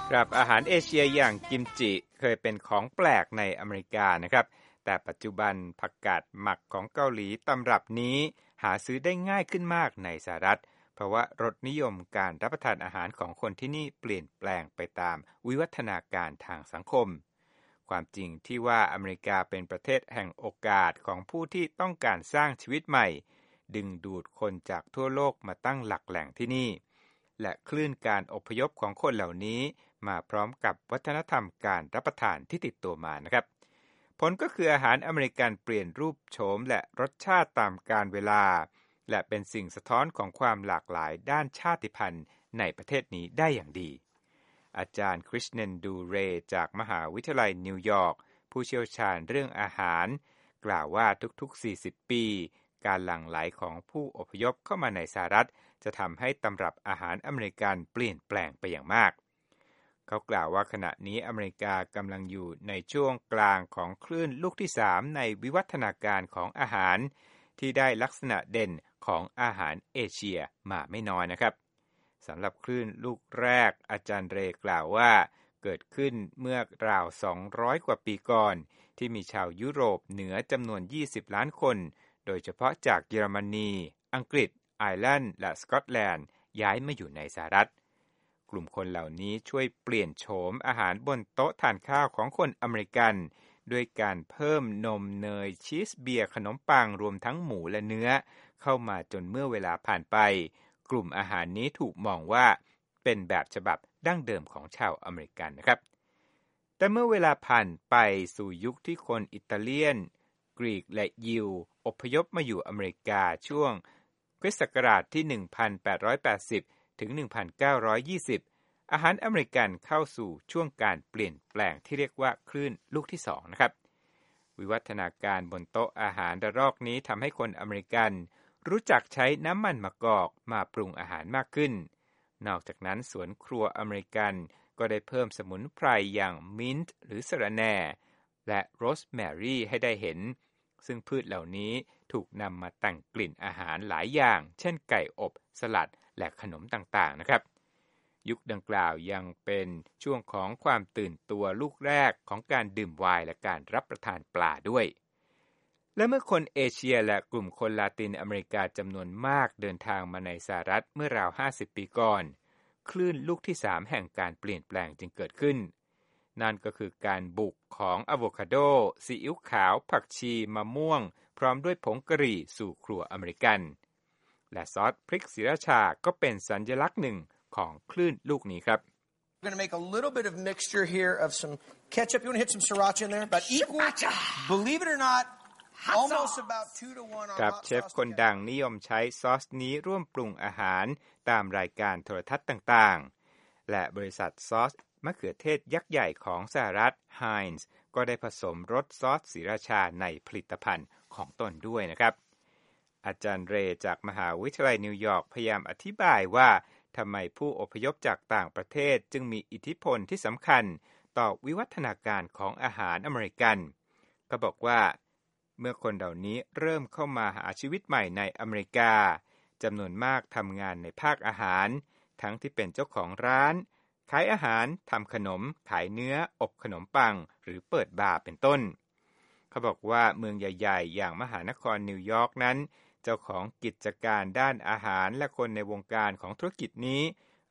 ครับอาหารเอเชียอย่างกิมจิเคยเป็นของแปลกในอเมริกานะครับแต่ปัจจุบันผักกาดหมักของเกาหลีตำรับนี้หาซื้อได้ง่ายขึ้นมากในสหรัฐเพราะว่ารสนิยมการรับประทานอาหารของคนที่นี่เปลี่ยนแปลงไปตามวิวัฒนาการทางสังคมความจริงที่ว่าอเมริกาเป็นประเทศแห่งโอกาสของผู้ที่ต้องการสร้างชีวิตใหม่ดึงดูดคนจากทั่วโลกมาตั้งหลักแหล่งที่นี่และคลื่นการอพยพของคนเหล่านี้มาพร้อมกับวัฒนธรรมการรับประทานที่ติดตัวมานะครับผลก็คืออาหารอเมริกันเปลี่ยนรูปโฉมและรสชาติตามกาลเวลาและเป็นสิ่งสะท้อนของความหลากหลายด้านชาติพันธุ์ในประเทศนี้ได้อย่างดีอาจารย์คริสเนนดูเรจากมหาวิทยาลัยนิวยอร์กผู้เชี่ยวชาญเรื่องอาหารกล่าวว่าทุกๆ40ปีการหลั่งไหลของผู้อพยพเข้ามาในสหรัฐจะทำให้ตำรับอาหารอเมริกันเปลี่ยนแปลงไปอย่างมากเขากล่าวว่าขณะนี้อเมริกากำลังอยู่ในช่วงกลางของคลื่นลูกที่3ในวิวัฒนาการของอาหารที่ได้ลักษณะเด่นของอาหารเอเชียมาไม่น้อยนะครับสำหรับคลื่นลูกแรกอาจารย์เรกล่าวว่าเกิดขึ้นเมื่อราว200กว่าปีก่อนที่มีชาวยุโรปเหนือจำนวน20ล้านคนโดยเฉพาะจากเยอรมนีอังกฤษไอร์แลนด์และสกอตแลนด์ย้ายมาอยู่ในสหรัฐกลุ่มคนเหล่านี้ช่วยเปลี่ยนโฉมอาหารบนโต๊ะทานข้าวของคนอเมริกันด้วยการเพิ่มนมเนยชีสเบียร์ขนมปังรวมทั้งหมูและเนื้อเข้ามาจนเมื่อเวลาผ่านไปกลุ่มอาหารนี้ถูกมองว่าเป็นแบบฉบับดั้งเดิมของชาวอเมริกันนะครับแต่เมื่อเวลาผ่านไปสู่ยุคที่คนอิตาเลียนกรีกและยิวอพยพมาอยู่อเมริกาช่วงคริสต์ศักราชที่1880ถึง1920อาหารอเมริกันเข้าสู่ช่วงการเปลี่ยนแปลงที่เรียกว่าคลื่นลูกที่2นะครับวิวัฒนาการบนโต๊ะอาหารระลอกนี้ทำให้คนอเมริกันรู้จักใช้น้ำมันมะกอกมาปรุงอาหารมากขึ้นนอกจากนั้นสวนครัวอเมริกันก็ได้เพิ่มสมุนไพรอย่างมิ้นท์หรือสะระแหน่และโรสแมรี่ให้ได้เห็นซึ่งพืชเหล่านี้ถูกนำมาแต่งกลิ่นอาหารหลายอย่างเช่นไก่อบสลัดและขนมต่างๆนะครับยุคดังกล่าวยังเป็นช่วงของความตื่นตัวลูกแรกของการดื่มไวน์และการรับประทานปลาด้วยและเมื่อคนเอเชียและกลุ่มคนลาตินอเมริกาจำนวนมากเดินทางมาในสหรัฐเมื่อราว50ปีก่อนคลื่นลูกที่3แห่งการเปลี่ยนแปลงจึงเกิดขึ้นนั่นก็คือการบุกของอะโวคาโดซีอิ๊วขาวผักชีมะม่วงพร้อมด้วยผงกะหรี่สู่ครัวอเมริกันและซอสพริกศรีราชาก็เป็นสัญลักษณ์หนึ่งของคลื่นลูกนี้ครับ We're going to make a little bit of mixture here of some ketchup. You want to hit some sriracha in there? About equal. Believe it or not, almost about 2 to 1 on ครับ hot เชฟ sauce. คนดังนิยมใช้ซอสนี้ร่วมปรุงอาหารตามรายการโทรทัศน์ต่างๆและบริษัทซอสมะเขือเทศยักษ์ใหญ่ของสหรัฐ Heinz ก็ได้ผสมรสซอสศรีราชาในผลิตภัณฑ์ของตนด้วยนะครับอาจารย์เรจากมหาวิทยาลัยนิวยอร์กพยายามอธิบายว่าทำไมผู้อพยพจากต่างประเทศจึงมีอิทธิพลที่สำคัญต่อวิวัฒนาการของอาหารอเมริกันก็บอกว่าเมื่อคนเหล่านี้เริ่มเข้ามาหาชีวิตใหม่ในอเมริกาจำนวนมากทำงานในภาคอาหารทั้งที่เป็นเจ้าของร้านขายอาหารทำขนมขายเนื้ออบขนมปังหรือเปิดบาร์เป็นต้นเขาบอกว่าเมืองใหญ่ๆอย่างมหานครนิวยอร์กนั้นเจ้าของกิจการด้านอาหารและคนในวงการของธุรกิจนี้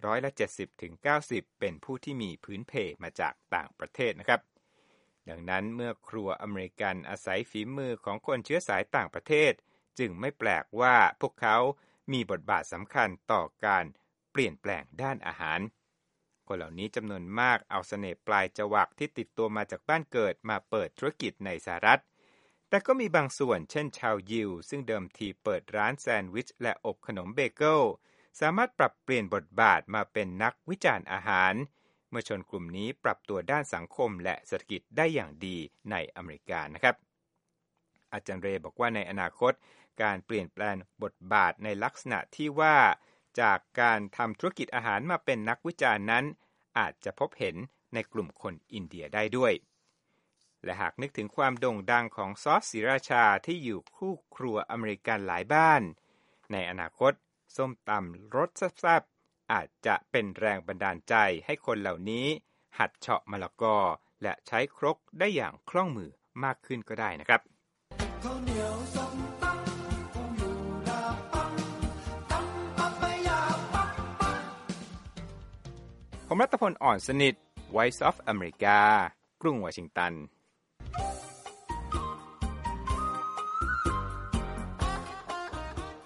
70-90%เป็นผู้ที่มีพื้นเพมาจากต่างประเทศนะครับดังนั้นเมื่อครัวอเมริกันอาศัยฝีมือของคนเชื้อสายต่างประเทศจึงไม่แปลกว่าพวกเขามีบทบาทสำคัญต่อการเปลี่ยนแปลงด้านอาหารคนเหล่านี้จำนวนมากเอาเสน่ห์ปลายจวักที่ติดตัวมาจากบ้านเกิดมาเปิดธุรกิจในสหรัฐแต่ก็มีบางส่วนเช่นชาวยิวซึ่งเดิมทีเปิดร้านแซนด์วิชและอบขนมเบเกิลสามารถปรับเปลี่ยนบทบาทมาเป็นนักวิจารณ์อาหารเมื่อชนกลุ่มนี้ปรับตัวด้านสังคมและเศรษฐกิจได้อย่างดีในอเมริกานะครับอาจารย์เรบอกว่าในอนาคตการเปลี่ยนแปลงบทบาทในลักษณะที่ว่าจากการทำธุรกิจอาหารมาเป็นนักวิจารณ์นั้นอาจจะพบเห็นในกลุ่มคนอินเดียได้ด้วยและหากนึกถึงความโด่งดังของซอสศรีราชาที่อยู่คู่ครัวอเมริกันหลายบ้านในอนาคตส้มตำรสแซ่บๆอาจจะเป็นแรงบันดาลใจให้คนเหล่านี้หัดเฉาะมะละกอและใช้ครกได้อย่างคล่องมือมากขึ้นก็ได้นะครับผมรัตพล อ่อนสนิท Voice of America กรุงวอชิงตัน